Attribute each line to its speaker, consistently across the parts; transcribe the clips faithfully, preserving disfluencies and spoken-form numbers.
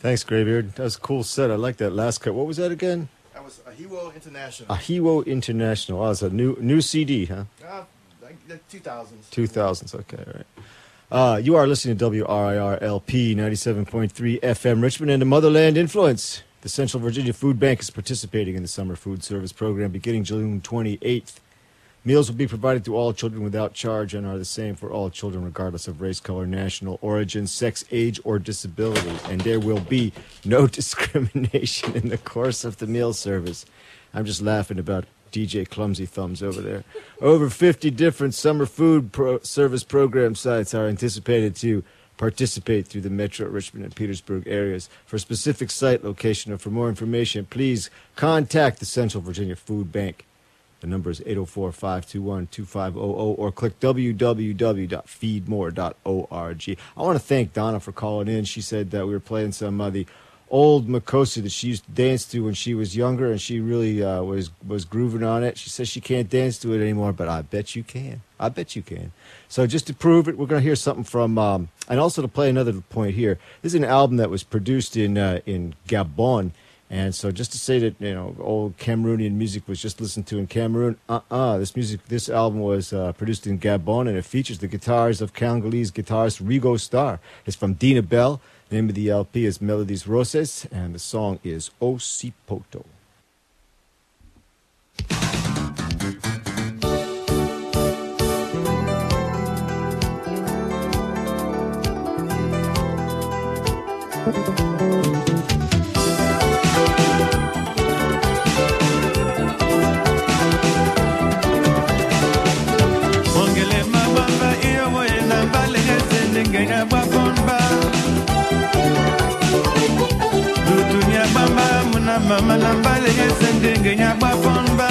Speaker 1: Thanks, Graybeard. That was a cool set. I like that last cut. What was that again?
Speaker 2: That was Ahiwo International.
Speaker 1: Ahiwo International. Oh, it's a new new C D, huh?
Speaker 2: Uh, like the two thousands.
Speaker 1: two thousands, okay, all right. Uh, you are listening to W R I R L P ninety-seven point three F M Richmond and the Motherland Influence. The Central Virginia Food Bank is participating in the Summer Food Service Program beginning June twenty-eighth. Meals will be provided to all children without charge and are the same for all children regardless of race, color, national origin, sex, age, or disability. And there will be no discrimination in the course of the meal service. I'm just laughing about D J Clumsy Thumbs over there. Over fifty different summer food pro- service program sites are anticipated to participate through the Metro, Richmond, and Petersburg areas. For specific site location or for more information, please contact the Central Virginia Food Bank. The number is eight oh four, five two one, two five zero zero or click w w w dot feed more dot org. I want to thank Donna for calling in. She said that we were playing some of the old Makosi that she used to dance to when she was younger, and she really uh, was, was grooving on it. She says she can't dance to it anymore, but I bet you can. I bet you can. So just to prove it, we're going to hear something from, um, and also to play another point here, this is an album that was produced in uh, in Gabon. And so just to say that, you know, old Cameroonian music was just listened to in Cameroon, uh-uh. This music, this album was uh, produced in Gabon, and it features the guitars of Congolese guitarist Rigo Starr. It's from Dina Bell. The name of the L P is Melodies Roses, and the song is Osipoto.
Speaker 3: Mama nambale yesendenge nyabafomba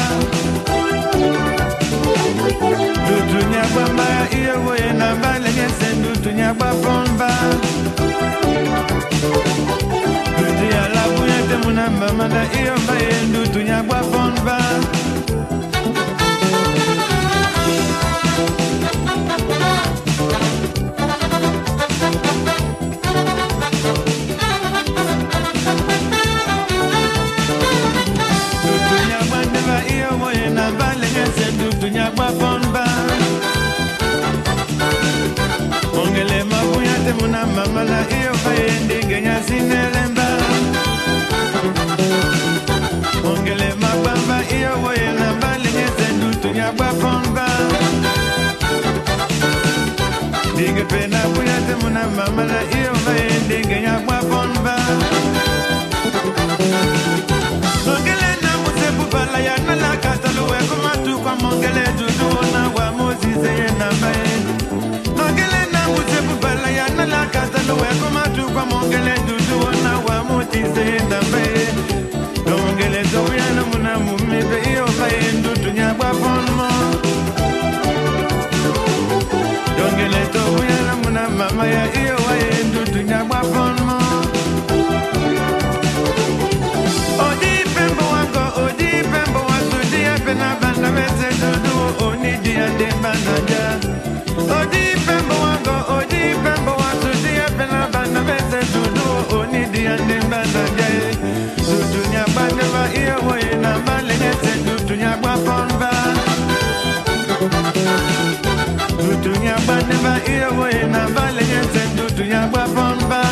Speaker 3: Dutu nyabamba iyo ye nambale yesendu tu nyabafomba Dutu ya labu yete muna mama na iyo mbaye ndu tu nyabafomba Muna mama na iyo kaende ngenya sinelemba Ongele mabamba iyo woye na mbali nyesendu tunyabwa pomba Dige pena kuyate muna mama na iyo kaende ngenya bwa pomba Ongele na musepu bala ya nala kataluwe kumatu kwa mongele judu na wa mozize ye na mbaye Ongele na musepu bala ya nala kataluwe kumatu kwa mongele judu na wa mozize ye na mbaye Ongele toya na muna mumibe iyo kaye ndutu nyabwa ponmo Ongele toya na muna mama ya iyo waye ndutu nyabwa ponmo Odi pembo wako, odi pembo wako Dia pena banda mese dudu Oni dia demba nanja Odi pembo wako, odi pembo wako Dia pena banda mese dudu Oni dia demba nanja Dudu nyaba neva iyo woye na mbale nese Dudu nyaba ponba Dudu nyaba neva iyo woye na mbale nese Dudu nyaba ponba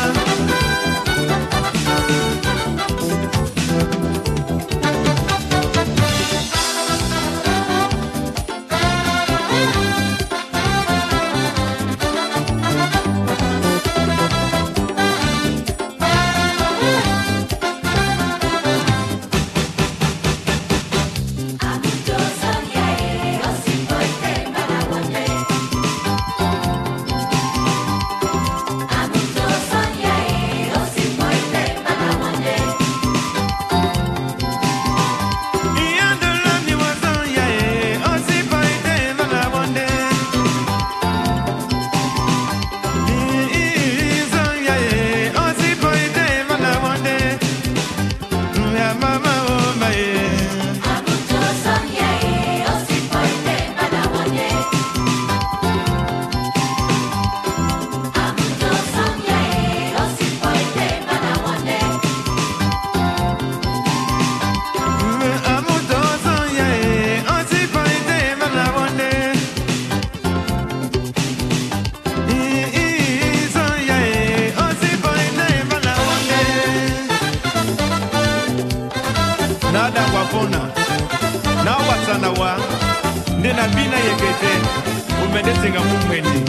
Speaker 3: mona na watana wa ndena bina yekete umedesenga mumweni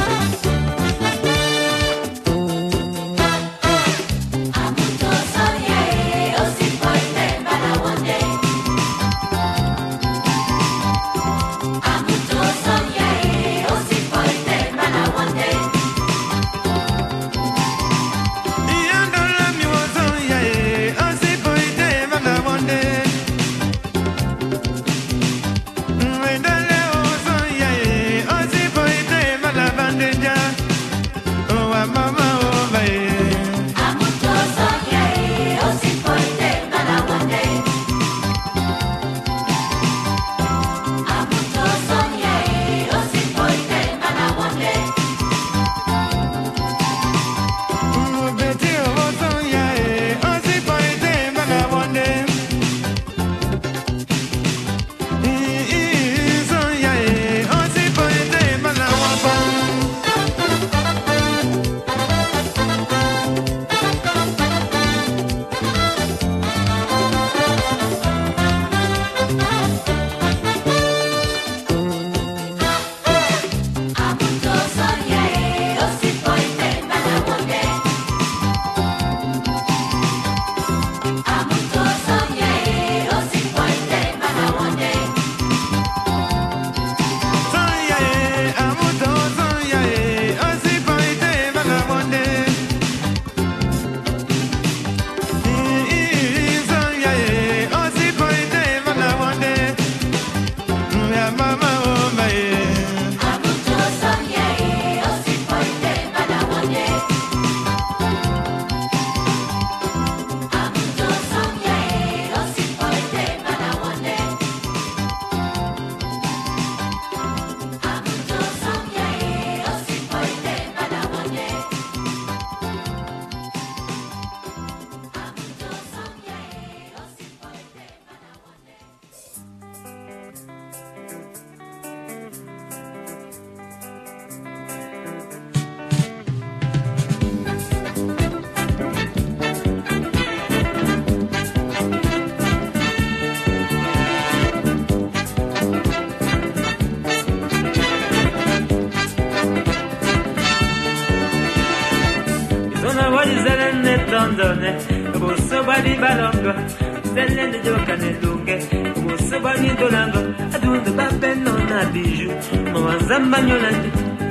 Speaker 4: Somebody balongo, selling the joke and the lunge. Somebody dolango, I do the baben on a bijou. Moazamba yolande,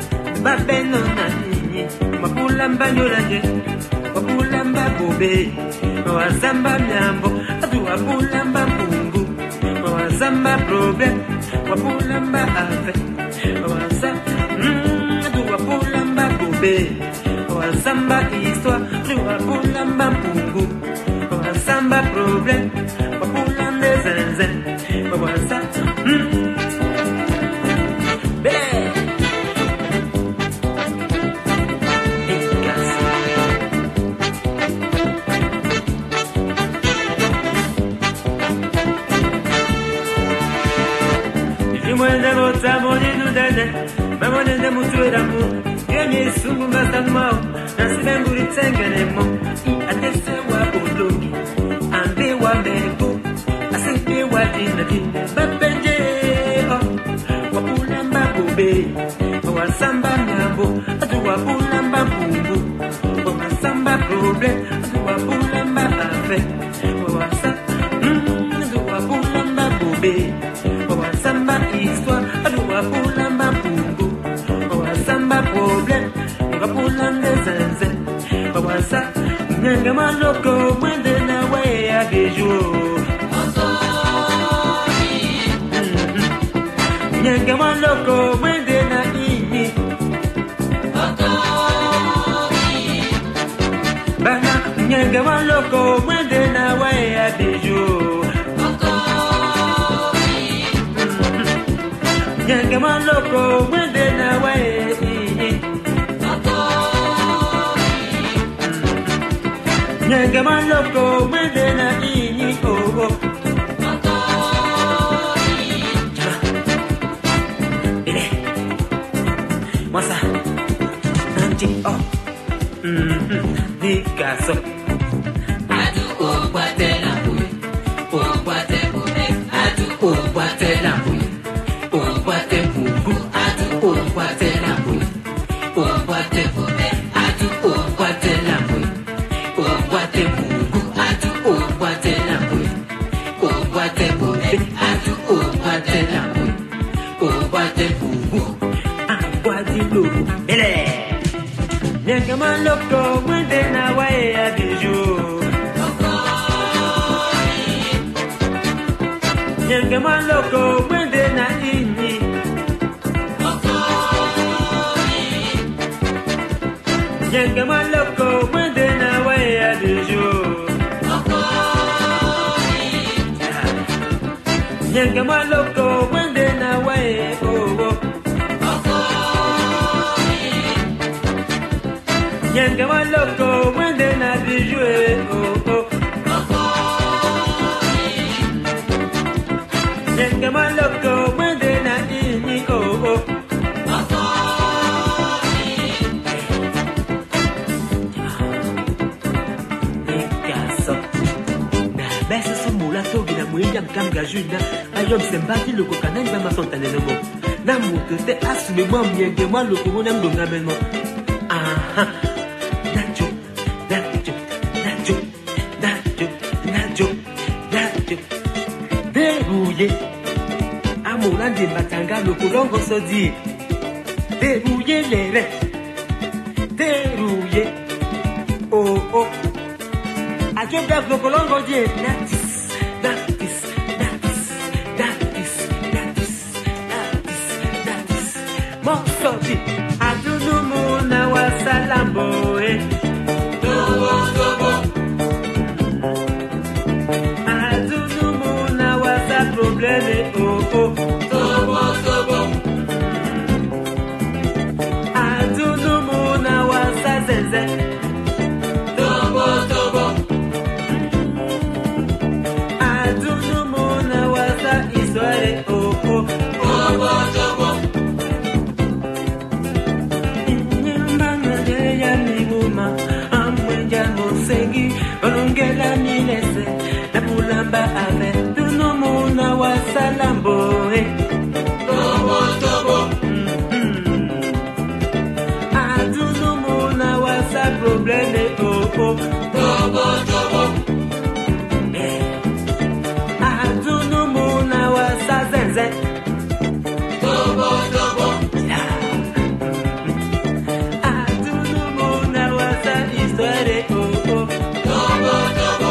Speaker 4: baben on a nini. Mapulamba yolande, Mapulamba bobe. Moazamba nyambo, I do a pulamba pungu. Moazamba probe, Mapulamba ave. Moaza, I do a pulamba bobe. Moazamba histoire, I do a pulamba pungu. Samba problème, pas pour l'un zinzin, pas voir ça. Belle, efficace. Dis-moi de votre amour, nous donne, maman de mon tour d'amour. Dieu m'y est sous ma tête mort, dans ce même bruit de cinq il a des sewa au logi. Ande wa meko, asente wa dinadi, babenje oh, wapulamba bobe, wasamba nyambo, adu wapulamba pungu, wasamba problem, adu wapulamba afe, wasa, adu wapulamba bobe, wasamba histoire, adu wapulamba pungu, wasamba problem, wapulamba zenze, wasa, nyanga maloko mwende na we agejo. Nyanga maloko mwende na ini. Bana nyanga maloko mwende na we agejo. Nyanga maloko mwende na we ini. Nyanga maloko mwende na ini oh oh. Ile Mwasa Nanti oh Mm-hmm Dikaso Adu o kwate na kube O kwate kube Okwatela bui, okwate bubu, atu okwatela bui, okwate bube, atu okwatela bui, okwate bubu, atu okwatela bui, okwate bube, atu okwatela bui, okwate bubu, akwati lubu, ele. Nyanga maloko, mwende na wae ya biju. Nyanga maloko mwende na inyi. Nyanga maloko mwende na wae ya biju. Nyanga maloko mwende na wae owo. Nyanga maloko mwende na biju owo. Nyanga maloko mwende na ini oh oh. Ekaso na besa somula togi na mwenja mkanga juna ayom sembati loko kanani ba masontane nobo na muto te asume mwa mnyenge mwa loko mwana mdonga menmo aha nacho nacho nacho nacho nacho nacho derouillé amolande batanga lokolongo sodi derouillé les reins derouillé oh oh ajenda lokolongo die natis natis natis natis natis natis natis mosodi adunu muna wasalambo eh tobo tobo problème oh oh tobo tobo adunu muna wasa zenze tobo tobo adunu muna wasa histoire oh oh tobo tobo nyamba ya miguma amwenja mosengi olungela milese na bulamba ave na wasalambo eh tobo tobo adunu muna wasa problème oh oh tobo tobo adunu muna wasa zenze tobo tobo adunu muna wasa histoire oh oh tobo tobo.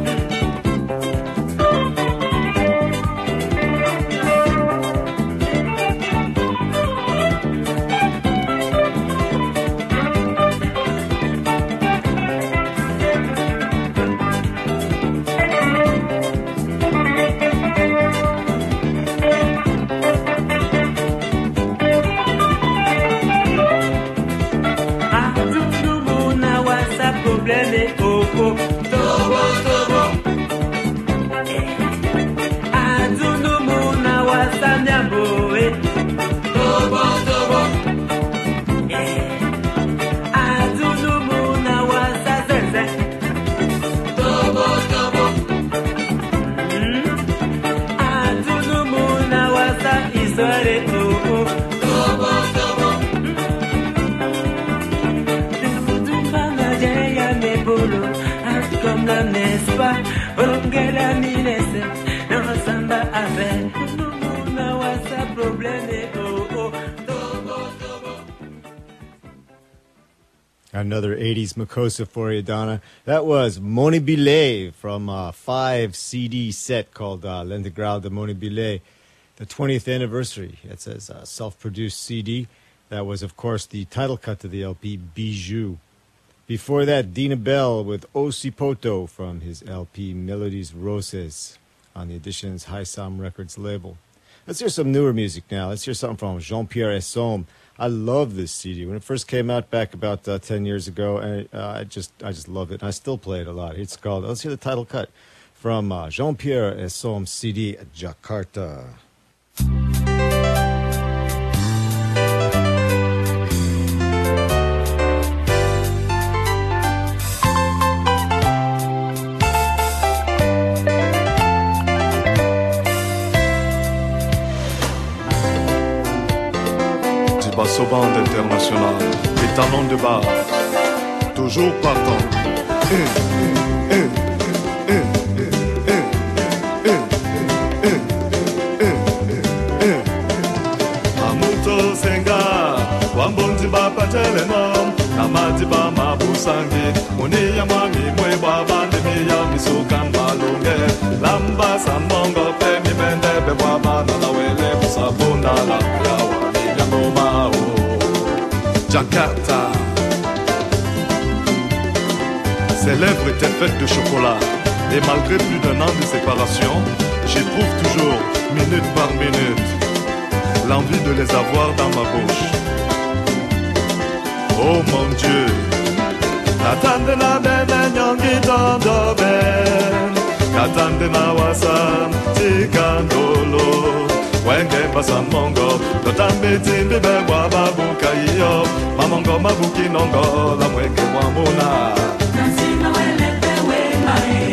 Speaker 1: Another eighties Makossa for you, Donna. That was Moni Billet from a five C D set called uh, L'Intégrale de Moni Billet, the twentieth anniversary. It says uh, self-produced C D. That was, of course, the title cut to the L P, Bijou. Before that, Dina Bell with Osipoto from his L P Melodies Roses on the Editions High Sam Records label. Let's hear some newer music now. Let's hear something from Jean-Pierre Essome. I love this C D. When it first came out back about uh, ten years ago, and uh, I just I just love it. And I still play it a lot. It's called, let's hear the title cut from uh, Jean-Pierre Essome C D, Jakarta.
Speaker 5: au band international, les talons de base, toujours partant. Eh, eh, eh, eh, eh, eh, eh, eh, eh. Amuto senga, wambondi bapa telenom, namadi ba mabusangi, muniya mami mwe baba ndemi ya misukan malunge, lamba samongo pe mi mende be baba na la wele busabunda la yawa mi yangoma o. Jakarta. Ses lèvres étaient faites de chocolat, et malgré plus d'un an de séparation, j'éprouve toujours, minute par minute, l'envie de les avoir dans ma bouche. Oh mon Dieu, Katande na bene nyongi tondo ben, Katande na wasam tikandolo, Wenge basa mongo, Totambe timbi bewa babu kaiyo, Mamongo mabuki nongo, la mwenge wamuna.
Speaker 6: Nasima wele pewe mae,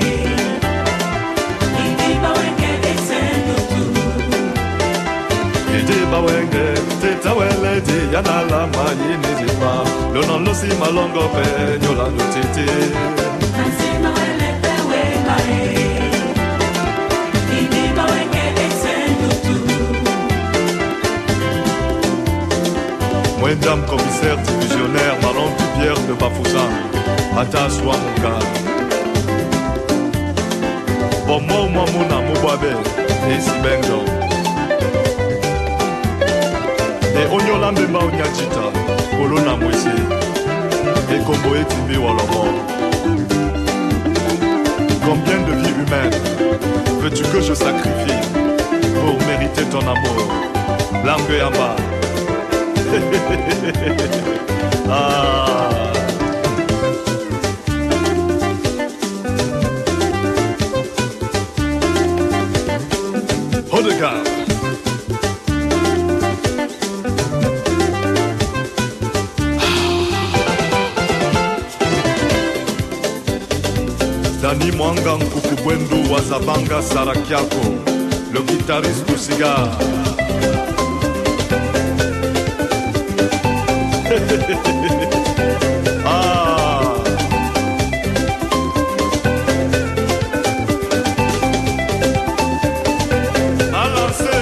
Speaker 6: Idiba wenge esenutu,
Speaker 5: Idiba wenge, tita wele di yanala mayi nizipa, Lonon losi malongo pe nyola nutiti.
Speaker 6: Nasima wele pewe mae, Idiba wenge esenutu.
Speaker 5: Mwendam commissaire divisionnaire Marlon Pierre de Bafoussam, attache wa monka. Bomo mamuna mubabe, esi bendo. E onyola mbemba onyachita, kolona mwesi, et kombo etimbi walomo. Combien de vies humaines veux-tu que je sacrifie pour mériter ton amour? Langue yamba. Ah. Hodegard. Dani Mwangang Kukubwendu Wazabanga Sarakiako, le guitariste du cigare. Ah. Alancé.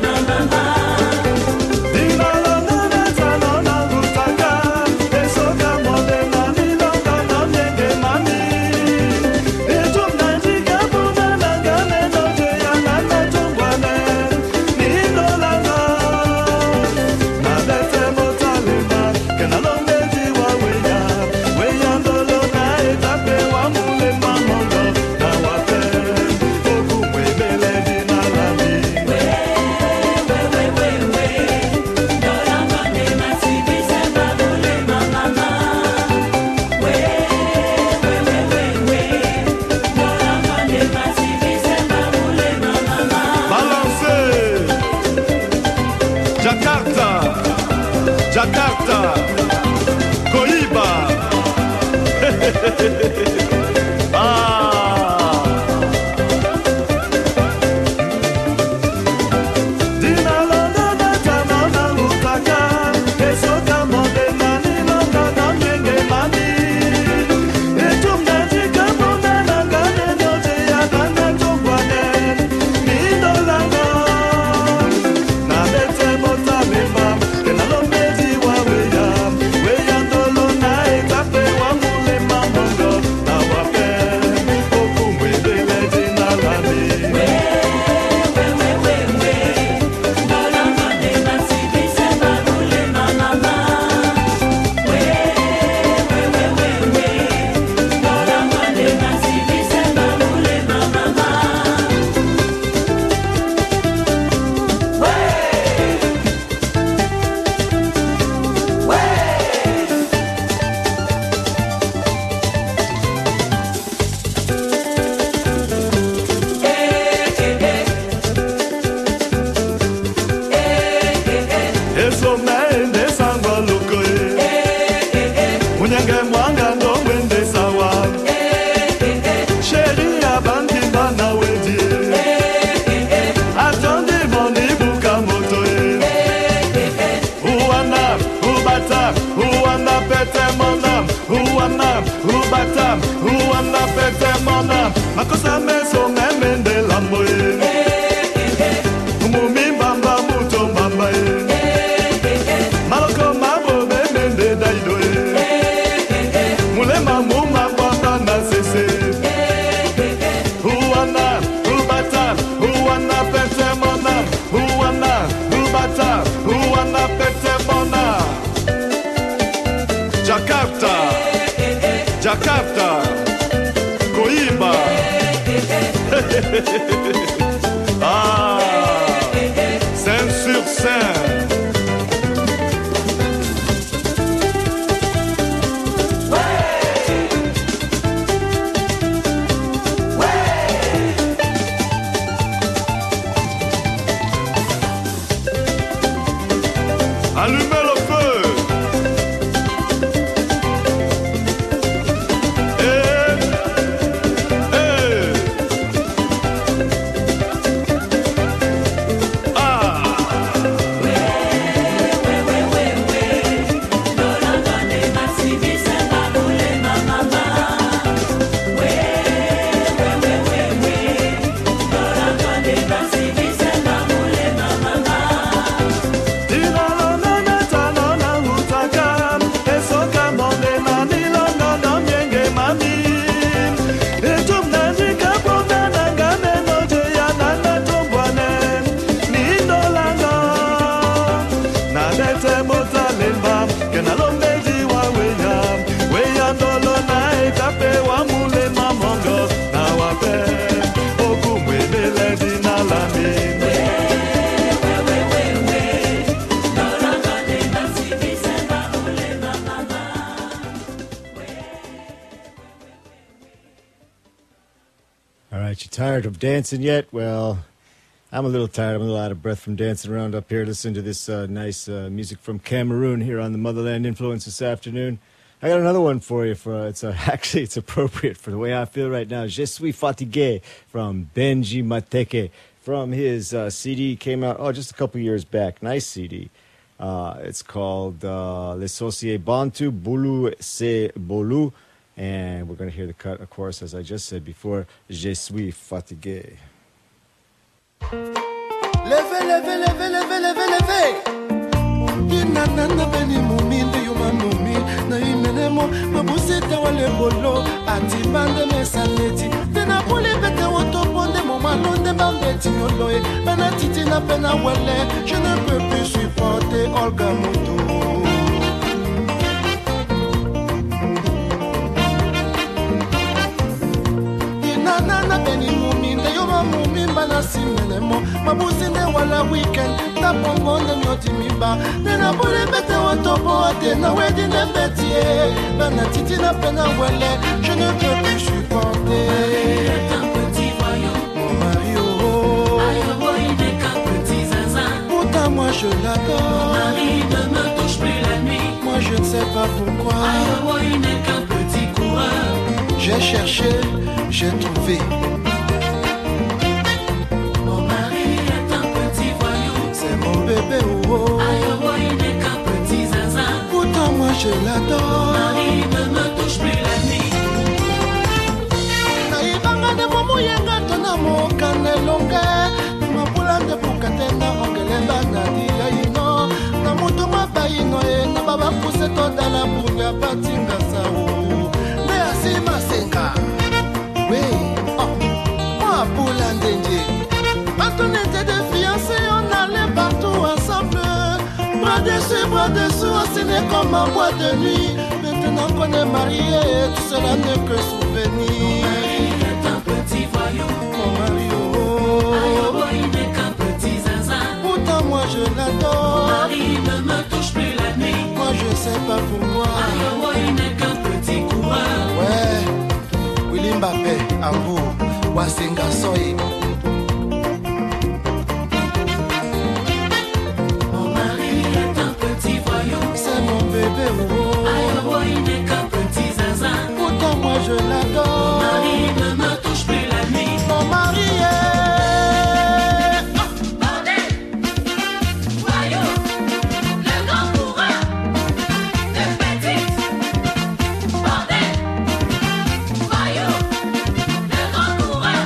Speaker 5: Soka Musa meso memende lamboe. Mumi bamba muto bamba e. Maloko mabo memende daidoe. Mulema muma bamba na sese. Huana, hubata, huana pete mona. Huana, hubata, huana pete mona. Jakarta, Jakarta, Coiba. Ah, Saint-sur-Seine. Allumez le feu. Eh, eh. Ah.
Speaker 1: All right, you tired of dancing yet? Well, I'm a little tired. I'm a little out of breath from dancing around up here. Listen to this uh, nice uh, music from Cameroon here on the Motherland Influence this afternoon. I got another one for you. For uh, it's uh, actually it's appropriate for the way I feel right now. Je suis fatigué from Benji Mateke from his uh, C D came out oh just a couple years back. Nice C D. Uh, it's called uh, Les Sociés Bantu Boulou C'est Boulou. And we're going to hear the cut, of course, as I just said before, Je suis fatigué.
Speaker 7: Levez, levez, levez, levez, levez, levez. Inanana beni mumi ndi yuma mumi na imenemo mabusita wale bolo ati bande mesaneti tena pole bete woto bonde momalonde bambeti noloe bana titi na pena wele je ne peux plus supporter Olga Mutu. Nana beni mumi nde yoma mumi bana simelemo mabusine wala weekend ta bongonde nyoti miba nena bole bete watopo ate na wedi ne betie bana titi na pena wele je ne peux plus supporter
Speaker 6: Un petit voyou,
Speaker 7: mon mari oh
Speaker 6: aïe, oh, il n'est qu'un petit zinzin.
Speaker 7: pourtant moi je l'adore
Speaker 6: Marie ne me touche plus la nuit.
Speaker 7: moi je ne sais pas pourquoi
Speaker 6: Aïe, oh, il n'est qu'un petit coureur.
Speaker 7: j'ai cherché j'ai trouvé
Speaker 6: Mon mari est un petit voyou.
Speaker 7: c'est mon bébé oh, oh.
Speaker 6: Aïe, oh, il n'est qu'un petit zinzin.
Speaker 7: pourtant moi je l'adore
Speaker 6: Marie ne me touche plus la nuit.
Speaker 7: naibanga nde momuyenga tona mokane longe mapula nde bukatena ongelemba na diyaino na mutu mabayino ye na babapuse todala bunya batinga sao nde asima senga we oh, mapula ndenje quand on était des fiancés on allait partout ensemble bras dessus bras dessous on signait comme en boîte de nuit maintenant qu'on est mariés tout cela n'est que souvenir
Speaker 6: Marie est un petit voyou.
Speaker 7: mon mari oh,
Speaker 6: Aïe, oh, il n'est qu'un petit zinzin.
Speaker 7: pourtant moi je l'adore
Speaker 6: Marie ne me touche plus la nuit.
Speaker 7: moi je sais pas pourquoi
Speaker 6: Aïe, oh, il n'est qu'un petit coureur.
Speaker 7: ouais Willy Mbappé Ambo Wasenga Soye
Speaker 6: Mon mari est un petit voyou.
Speaker 7: c'est mon bébé oh,
Speaker 6: Aïe, oh, il n'est qu'un petit zinzin.
Speaker 7: pourtant moi je l'adore
Speaker 6: Marie ne me touche plus la nuit.
Speaker 7: mon mari est
Speaker 6: Bordel, voyou, le grand coureur, le petit. Bordel, voyou, le grand coureur,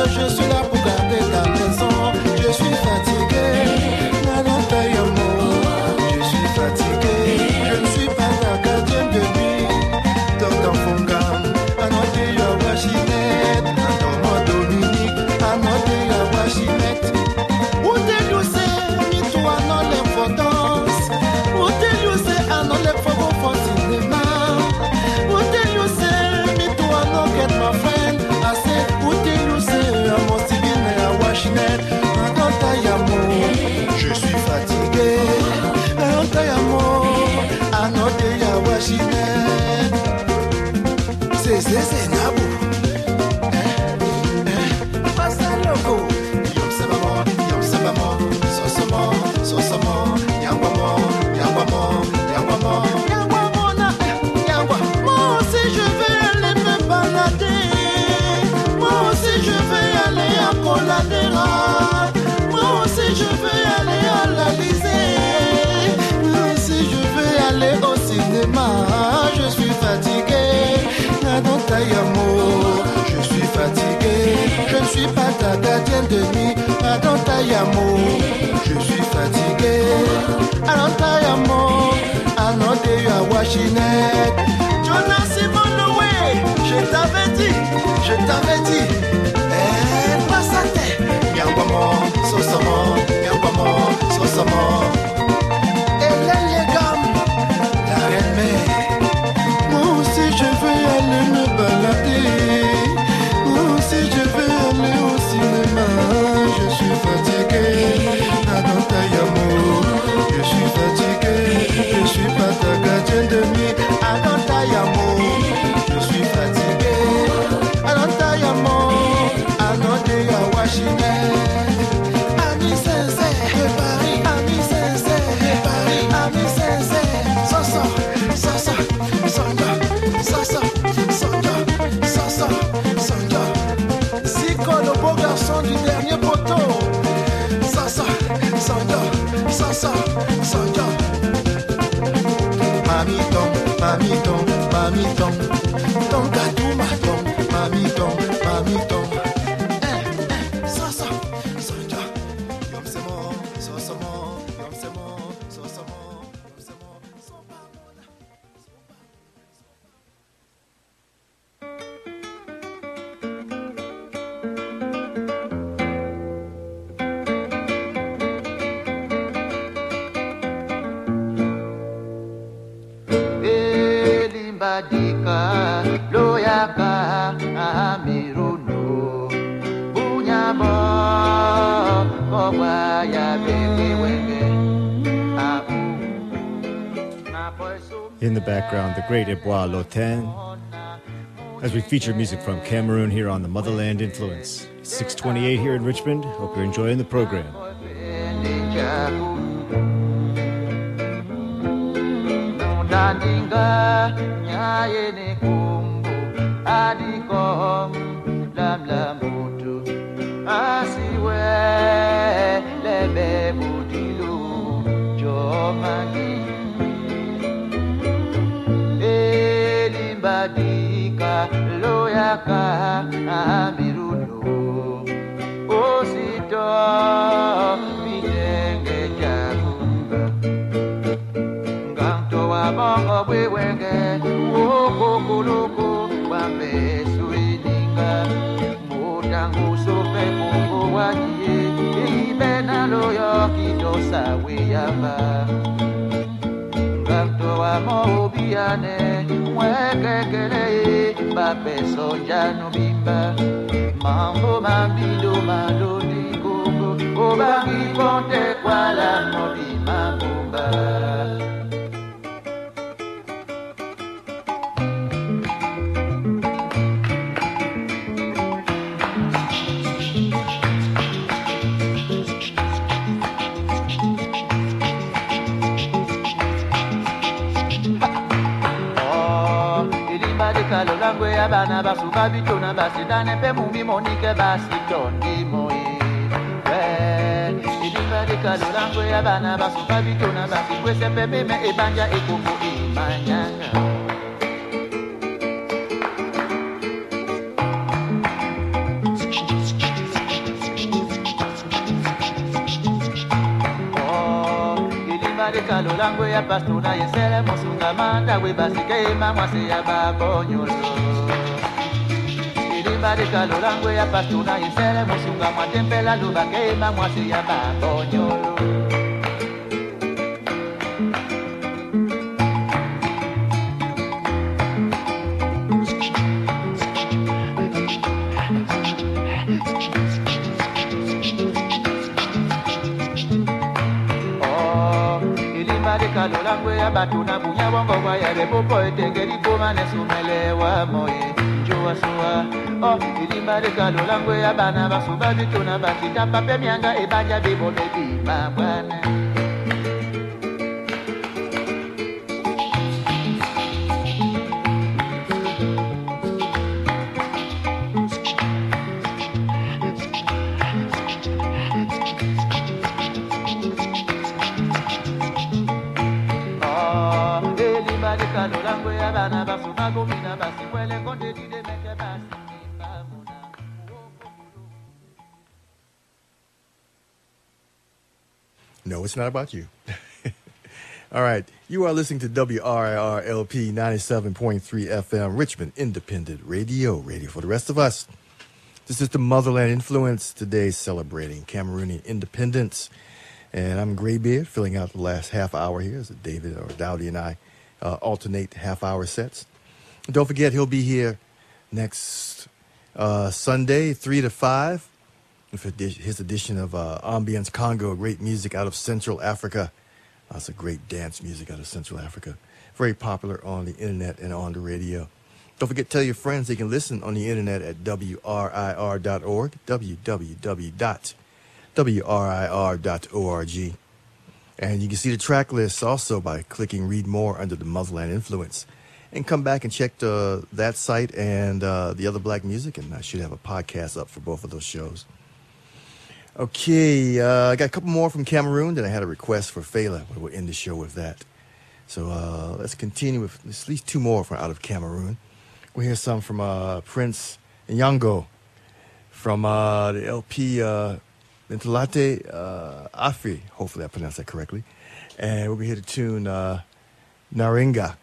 Speaker 7: je suis là pour garder ta maison. Je suis fatigué, Nananta Yamo. Je suis fatigué, je ne suis pas ta gardienne de nuit. Docteur Fongam, anote ya washinet. Antomo Dominique, anote ya washinet. Où t'es douce, mi toi non l'importance. Où t'es douce, anon le fogo for cinéma. Où t'es douce, mi toi non get my friend. I said, où t'es douce, amo sibine ya washinet. Anota yamo, je suis fatigué. Anota yamo, anote ya washinet. C'est c'est c'est nabo. Eh eh, passa loco. Yom se maman, yom se maman, so so mo, so so mo, yangwa mo, yangwa mo, yangwa mo, yangwa mo na, yangwa. Moi aussi je vais aller me balader. Moi aussi je vais aller à Coladera. Moi aussi je vais aller à l'Alizé. Moi aussi je vais aller au cinéma. Je suis fatigué. Nadanta Yamo, je suis fatigué. Je ne suis pas ta gardienne de nuit. Nadanta Yamo, je suis fatigué. Nadanta Yamo, anote ya washinet. Jonas Simon Loué, je t'avais dit, je t'avais dit. Eh, passate. Yangwamo, sosamo, yangwamo, sosamo. Hélène Yegam, la reine mère. Moi aussi je vais aller me balader. Moi aussi je vais aller au cinéma. Je suis fatigué, Nadanta Yamo. Je suis fatigué, je suis pas ta gardienne de nuit. Nadanta Yamo, je suis fatigué. Nadanta Yamo, anote ya washinet. Ami sincère, Paris, ami sincère, Paris, ami sincère. Soso, soso, sonjo, soso, sonjo, soso, sonjo. Zico, le beau garçon du dernier poteau. Soso, sonjo, soso, sonjo. Mamiton, mamiton, mamiton. Ton gâteau, maton, mamiton, mamiton. Eh, eh, soso, sonjo. Yom se mo, soso mo, yom se mo, soso mo, yom se mo, sopa mona.
Speaker 8: Elimbadika loyaka amiruno bunyabo kogwa ya bebe wenge abu na poiso.
Speaker 1: In the background, the great Ebois Lotin, as we feature music from Cameroon here on the Motherland Influence. six twenty-eight here in Richmond. Hope you're enjoying the program.
Speaker 8: Nandinga nyaye ne kumbu adiko lam lam butu asiwe lebe butilu jomangi elimbadika loyaka amiruno osito bitenge jakumba nganto wa bongo bwewenge wokokuluku wambe suininga mutangu sope mungu wajie ibena loyo kitosa weyamba nganto wa mobiane mwekekele bapeso njanu bimba mambo mambido malodi kongo obangi konte kwa la mobi mambumba. Kalo langwe ya bana basuka bitona basidane pe mumi monike basitondi moi we ilimba de kalo langwe ya bana basuka bitona basikwese pepe me ebanja ekoko imanyanga de kalolango ya pastuna yesele mosunga manda we basike mama se ya babonyolo. Ilimba de kalolango ya pastuna yesele mosunga matempela lubake mama se ya babonyolo. Kalolangwe ya batuna bunya bongo wa ya repopo etegeri koma nesumele wa moye njua suwa. Oh, ilimba de kalolangwe ya bana basuba bituna basita pape mianga ebanja bibo bebi mabwana.
Speaker 5: No, it's not about you. All right. You are listening to W R I R L P ninety-seven point three F M, Richmond Independent Radio, radio for the rest of us. This is the Motherland Influence, today celebrating Cameroonian independence. And I'm Graybeard, filling out the last half hour here as David or Dowdy and I uh, alternate half-hour sets. And don't forget, he'll be here next uh, Sunday, three to five, for his edition of uh, Ambience Congo, great music out of Central Africa. That's a great dance music out of Central Africa. Very popular on the internet and on the radio. Don't forget, tell your friends they can listen on the internet at W R I R dot org, w w w dot w r i r dot org. And you can see the track list also by clicking Read More under the Motherland Influence. And come back and check the, that site and uh, the other black music, and I should have a podcast up for both of those shows. Okay, uh, I got a couple more from Cameroon. Then I had a request for Fela, but we'll end the show with that. So uh, let's continue with at least two more from out of Cameroon. We'll hear some from uh, Prince Nyango from uh, the L P uh, Mentalate uh, Afri. Hopefully I pronounced that correctly. And we'll be here to tune uh, Naringa.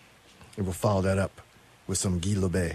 Speaker 5: And we'll follow that up with some Guy Lobe.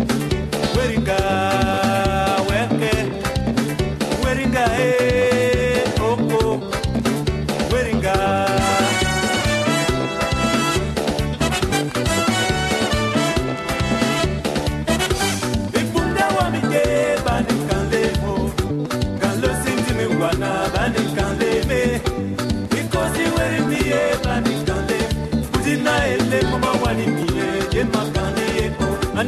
Speaker 3: Weringa, eh,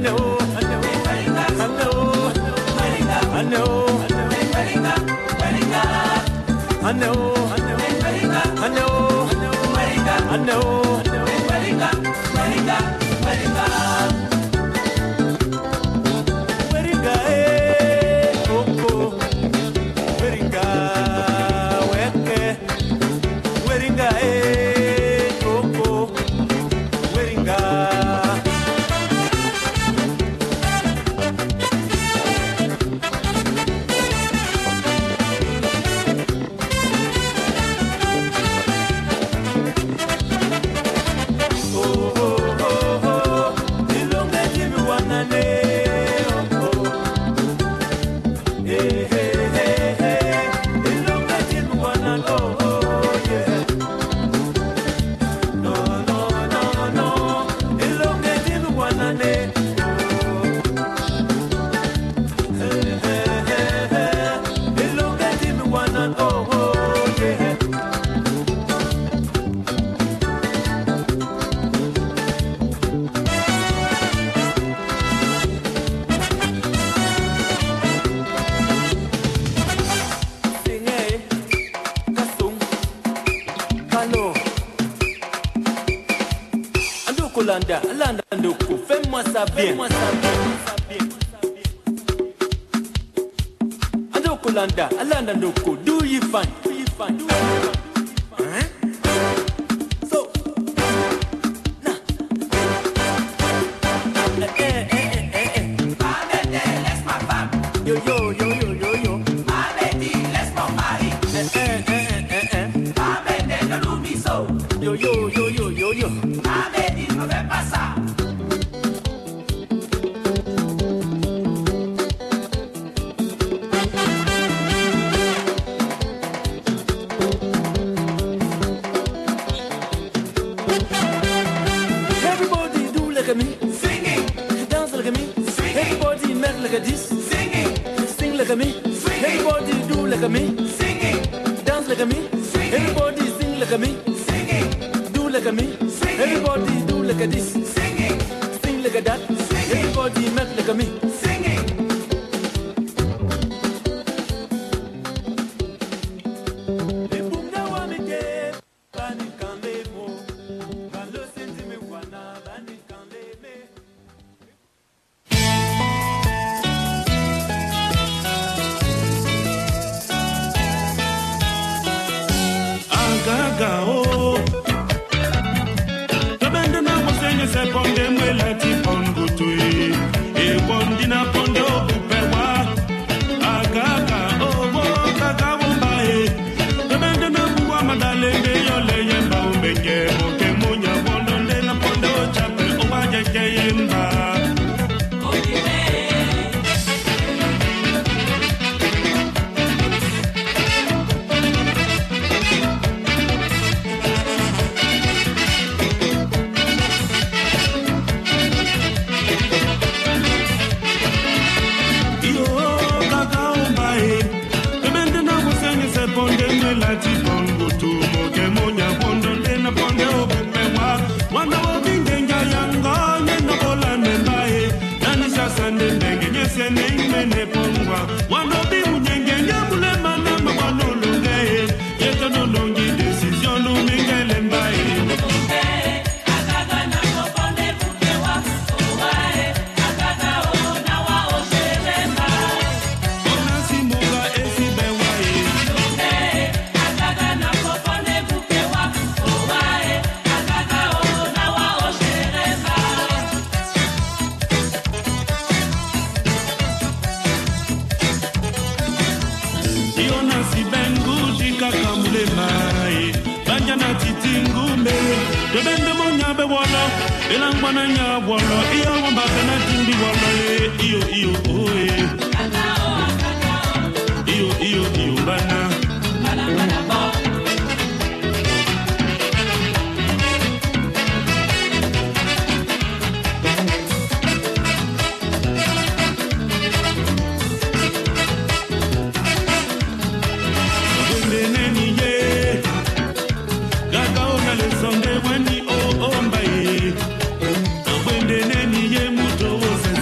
Speaker 4: Landa, Landa Ndoko, fais-moi ça bien. Andoko Landa, Landa Ndoko, do you fine? Do you fine? Do you fine? Hein? So, nah. Eh, eh, eh, eh, eh.
Speaker 6: Abedi, laisse-moi femme.
Speaker 4: Yo, yo, yo, yo, yo, yo.
Speaker 6: Abedi, laisse mon mari.
Speaker 4: Eh, eh, eh, eh, eh, eh.
Speaker 6: Abedi, ne l'oublie so.
Speaker 4: Yo, yo, yo, yo, yo, yo.
Speaker 6: Abedi, ne fais pas ça.
Speaker 4: Everybody do like me.
Speaker 6: Singing,
Speaker 4: Dance like me.
Speaker 6: Swing it.
Speaker 4: Everybody make like this.
Speaker 6: singing,
Speaker 4: Sing like me.
Speaker 6: Swing it.
Speaker 4: Everybody do like me.
Speaker 6: singing,
Speaker 4: Dance like me.
Speaker 6: Swing it.
Speaker 4: Everybody sing like me.
Speaker 6: singing,
Speaker 4: Do like me.
Speaker 6: Swing it.
Speaker 4: Everybody do like this.
Speaker 6: singing,
Speaker 4: Sing like that.
Speaker 6: Swing it.
Speaker 4: Everybody make like me.
Speaker 6: singing.
Speaker 3: Agaga oh, tabende na mosenye se ponde mwela ti pongo tui, e pondi na ponde o upewa. Agaga oh oh, gaga wombae, tabende na buwa madalende yo leye mba umbeke, moke munya pondo nde na ponde o chape o waje keyemba. When the oh oh mbae, when the neni ye muto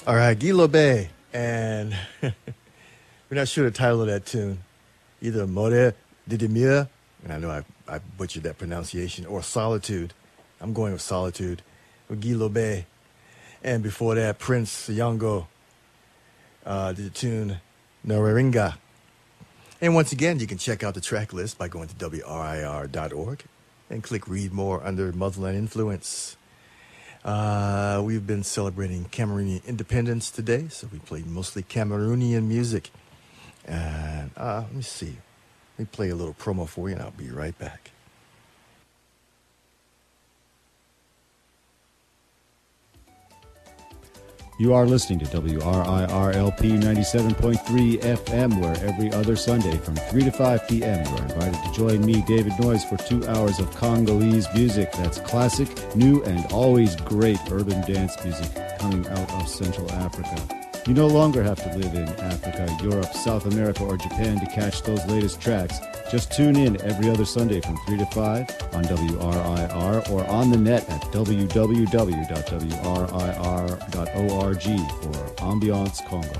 Speaker 9: All right, Guy Lobé, and we're not sure the title of that tune. Either More de Demure, and I know I, I butchered that pronunciation, or Solitude. I'm going with Solitude, with Guy Lobé. And before that, Prince Yongo uh, did the tune Noringa. And once again, you can check out the track list by going to W R I R dot org and click Read More under Motherland Influence. Uh, we've been celebrating Cameroonian independence today, so we played mostly Cameroonian music. And uh, let me see. Let me play a little promo for you, and I'll be right back.
Speaker 1: You are listening to W R I R L P ninety-seven point three F M, where every other Sunday from three to five p.m. you are invited to join me, David Noyes, for two hours of Congolese music. That's classic, new, and always great urban dance music coming out of Central Africa. You no longer have to live in Africa, Europe, South America, or Japan to catch those latest tracks. Just tune in every other Sunday from three to five on W R I R or on the net at w w w dot w r i r dot org for Ambiance Congo.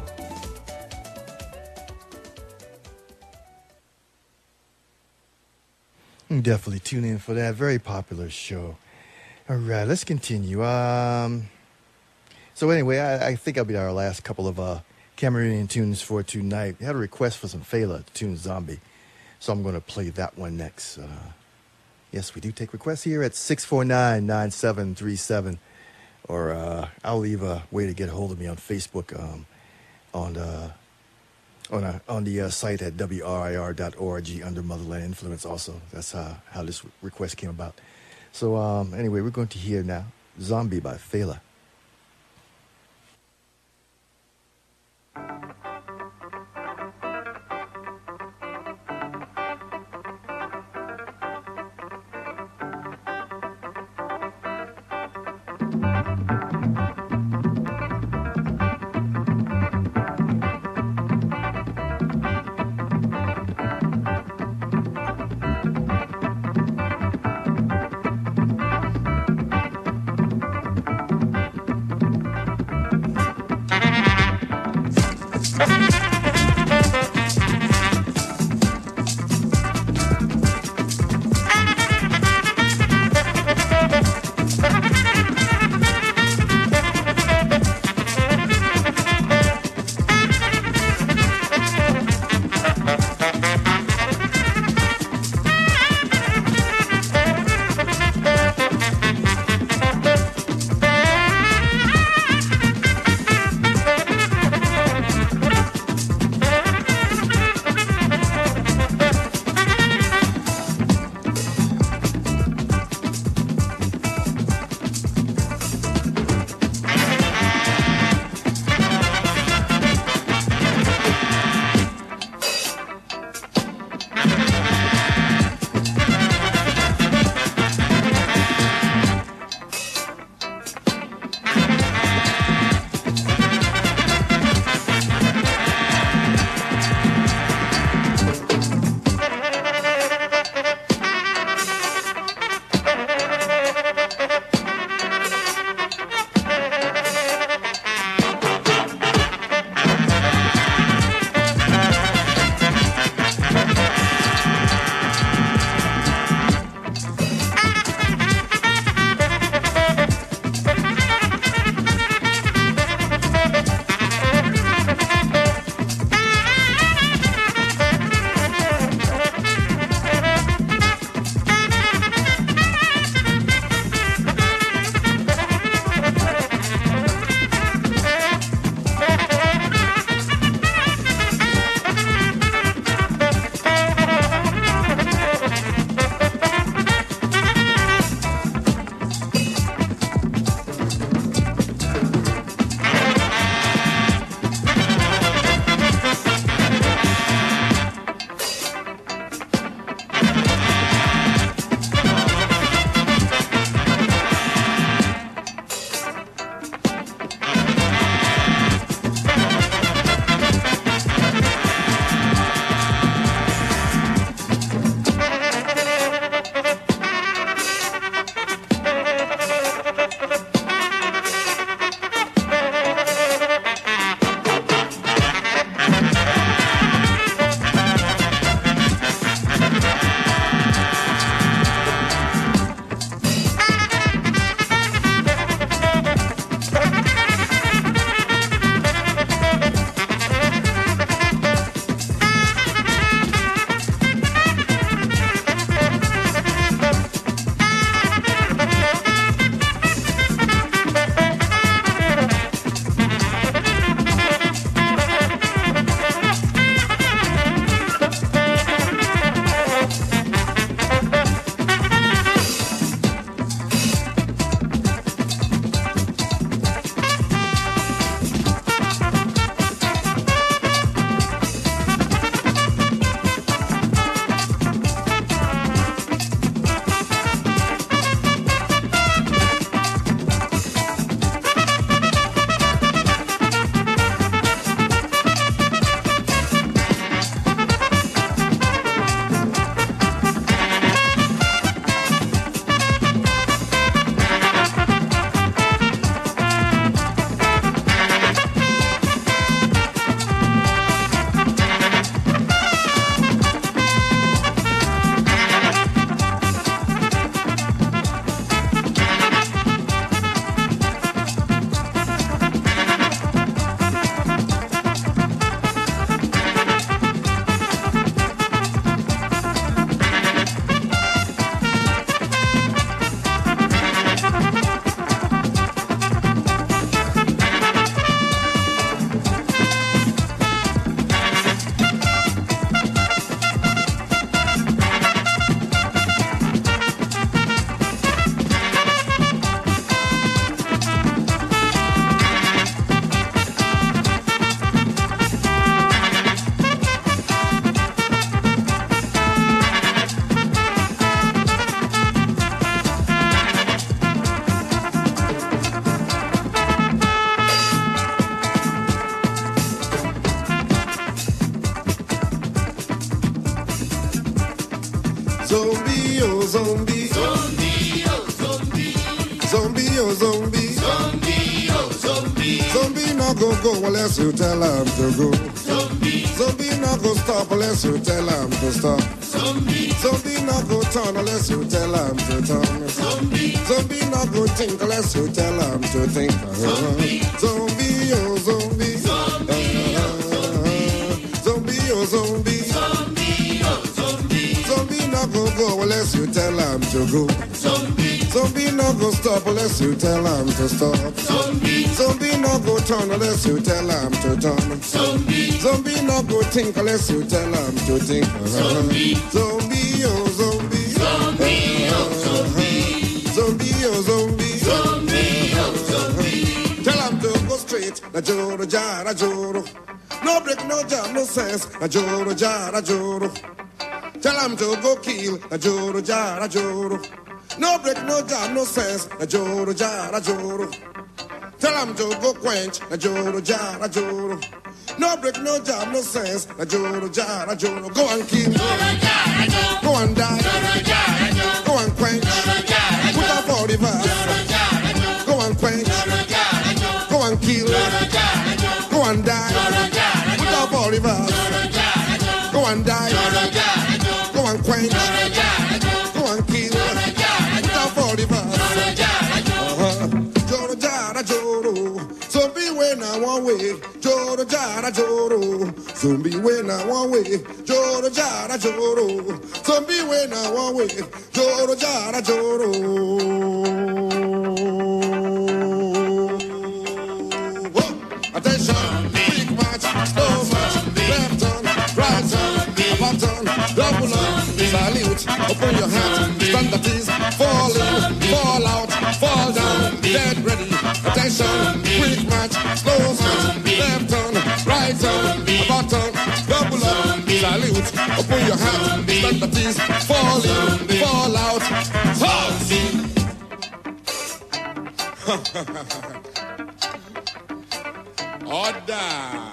Speaker 9: Definitely tune in for that very popular show. All right, let's continue. Um, so anyway, I, I think I'll be our last couple of uh, Cameroonian tunes for tonight. We had a request for some Fela, the tune Zombie. So I'm going to play that one next. Uh, yes, we do take requests here at six four nine, nine seven three seven. Or uh, I'll leave a way to get a hold of me on Facebook um, on the, on, a, on the uh, site at w r i r dot org under Motherland Influence also. That's uh, how this request came about. So um, anyway, we're going to hear now Zombie by Fela.
Speaker 10: Thank you.
Speaker 5: Zombie, oh zombie.
Speaker 6: Zombie, oh zombie.
Speaker 5: Zombie, oh zombie.
Speaker 6: Zombie, oh zombie.
Speaker 5: Zombie not go go unless you tell him to go.
Speaker 6: Zombie,
Speaker 5: Zombie not go stop unless you tell him to stop.
Speaker 6: zombie,
Speaker 5: Zombie not go turn unless you tell him to turn.
Speaker 6: zombie,
Speaker 5: Zombie not go think unless you tell him to think.
Speaker 6: Zombie.
Speaker 5: Zombie, oh zombie.
Speaker 6: zombie, oh zombie.
Speaker 5: Zombie, oh zombie.
Speaker 6: Zombie, oh zombie.
Speaker 5: Zombie not go go unless you tell him to go.
Speaker 6: Zombie,
Speaker 5: Zombie not go stop unless you tell him to stop.
Speaker 6: zombie,
Speaker 5: Zombie not go turn unless you tell him to turn.
Speaker 6: zombie,
Speaker 5: Zombie not go think unless you tell him to think.
Speaker 6: Zombie.
Speaker 5: Zombie, oh zombie.
Speaker 6: zombie, oh zombie.
Speaker 5: Zombie, oh zombie.
Speaker 6: Zombie, oh zombie.
Speaker 5: Tell him to go straight. Na joro, jara, joro. No break, no jam, no sense. Na joro, jara, joro. Tell him to go kill. Na joro, jara, joro. No break, no jam, no sense. Na joro, jara, joro. Tell him to go quench. Na joro, jara, joro. No break, no jam, no sense. Na joro, jara, joro. Go and kill. Go and die. Go and quench. Put up all the verse. Go and quench. Go and kill. Go and die. Put up all the verse. Go and die. Go and quench. Go and kill. Put up all the verse. Uh-huh. Joro, jara, joro. Zombie when I one way. Joro, jara, joro. Zombie when I one way. Joro, jara, joro. Zombie when I one way. Joro, jara, joro. Whoa. Attention, quick march, slow march, left turn, right turn, up turn, double up, salute, open your hands, stand at ease, fall in, fall out, fall down, dead ready. Attention, quick march, slow march, left turn, right turn, up turn, double up, salute, open your hands, stand at ease, fall in, fall out, fall. Order.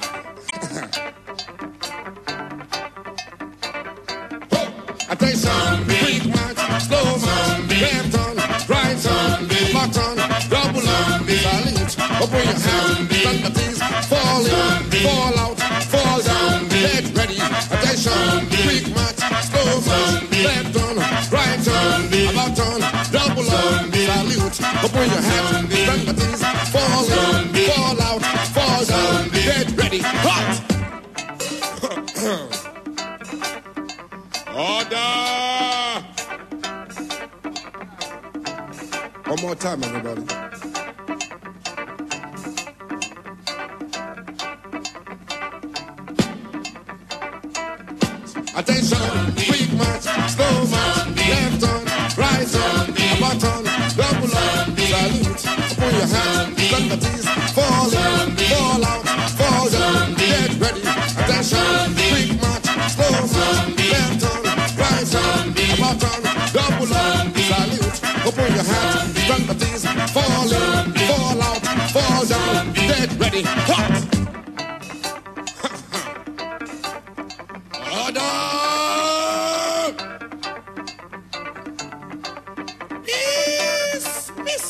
Speaker 5: Attention, quick march, slow march, left turn, right turn, back turn, double up, salute, open your hands, stand at ease, fall in, fall out, fall down, get ready. Attention, quick march, slow march, left turn, right turn, back turn, double up, salute, open your hands, stand at ease, fall in, fall out, fall down, get ready. Hot. Order! One more time, everybody. Attention, quick march, slow march, left turn, right turn, up turn, double up, salute, open your hands, stand at ease, fall in, fall out, fall down, get ready. Attention, quick march, slow march, left turn, right turn, up turn, double up, salute, open your hands, stand at ease, fall in, fall out, fall down, get ready. Hot! Order! Miss, miss.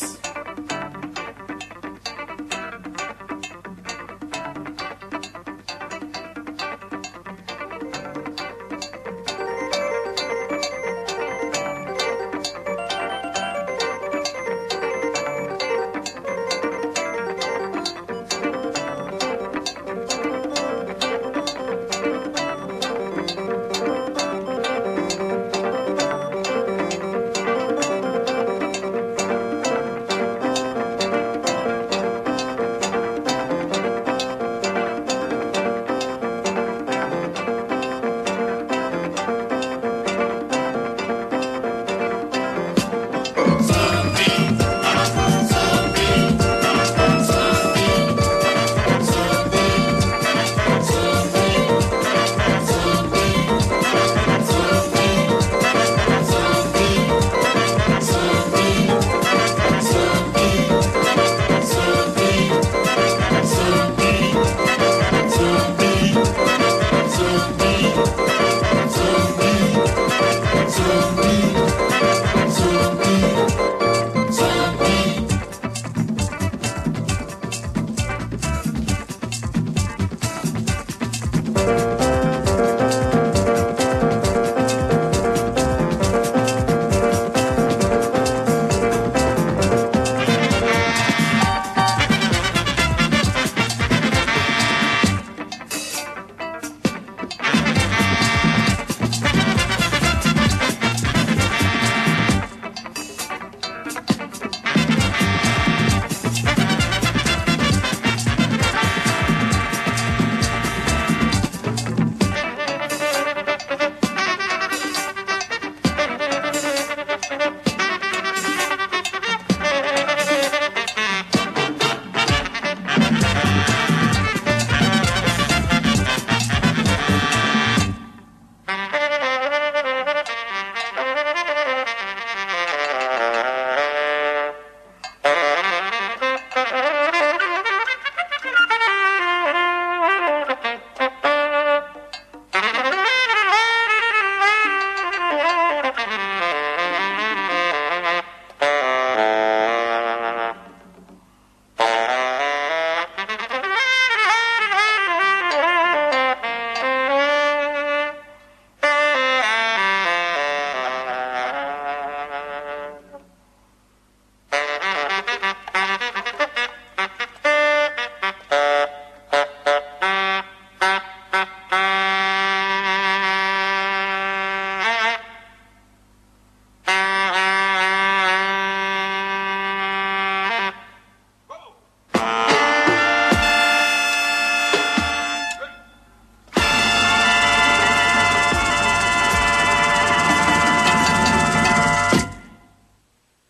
Speaker 6: to